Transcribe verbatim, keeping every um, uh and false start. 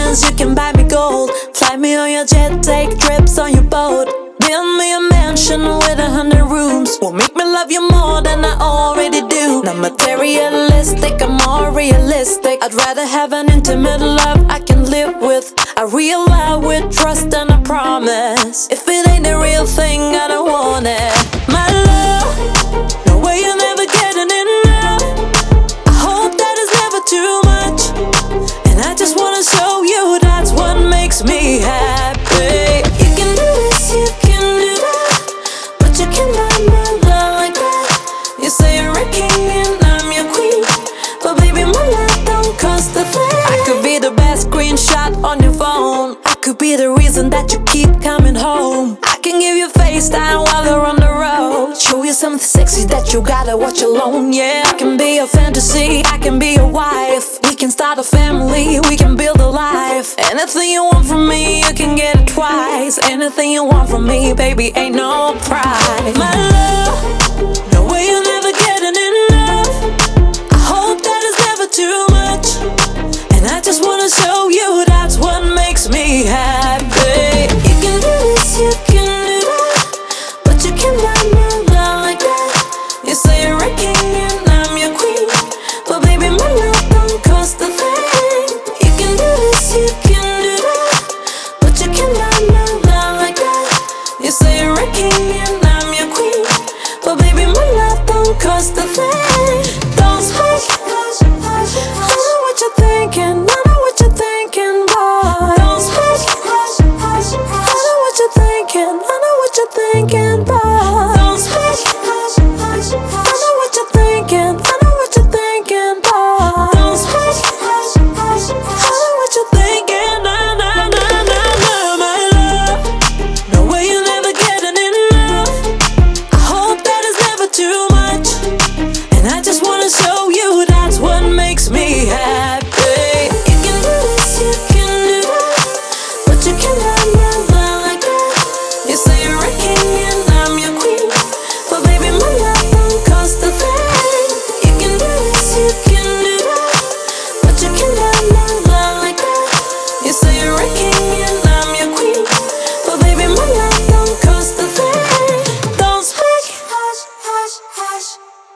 diamonds, you can buy me gold. Fly me on your jet, take trips on your boat. Build me a mansion with a hundred rooms. Will make me love you more than I already do. Not materialistic, I'm more realistic. I'd rather have an intimate love I can live with. A real love with trust and a promise. If it ain't the real thing, I don't want it. My love, no way you're never getting enough. I hope that it's never too much. And I just wanna show you that's what makes me happy. You can do this, you can do that, but you cannot my love like that. You say you're a king and I'm your queen, but baby my love don't cost a thing. I could be the best screenshot on your phone. I could be the reason that you keep coming home. I can give you FaceTime while you're on the road. Show you something sexy that you gotta watch alone. Yeah, I can be a fantasy, I can be a wife. We can start a family, we can build a life. Anything you want from me, you can get it twice. Anything you want from me, baby, ain't no price. My love, no way you're never getting enough. I hope that it's never too much. And I just wanna show you that's what makes me happy. You can do this, you can do that, but you cannot my love like that. You say you're a king and I'm your queen, but baby my love don't cost a thing. You can do this, you can do that, but you cannot my love like that. You say you're a king and I'm your queen, but baby my love don't cost a thing. Don't speak, I know what you're thinking, I know what you're thinking, boy. Don't speak, I know what you're thinking, I know what you're thinking, boy. Don't speak, I know what you're thinking, I know what you're thinking, boy. Don't speak, I know what you're thinking, na na na na na. My love, no way you're never getting enough. I hope that it's never too much. And I just wanna show you that's what makes me happy. You can do this, you can do that, but you cannot my love like that. You say you're a king and I'm your queen, but baby my love don't cost a thing. You can do this, you can do that, but you cannot my love like that. You say you're a king and I'm your queen, but baby my love don't cost a thing. Don't speak, hush, hush, hush.